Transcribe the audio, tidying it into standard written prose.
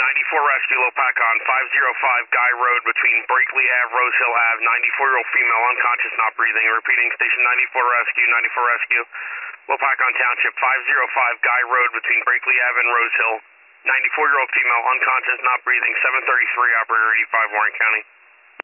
Rescue, Lopac on 505 Guy Road between Brakely Ave, Rose Hill Ave, 94-year-old female, unconscious, not breathing. Repeating, station 94 Rescue, Lopac on Township, 505 Guy Road between Brakely Ave and Rose Hill, 94-year-old female, unconscious, not breathing, 733, operator 85, Warren County.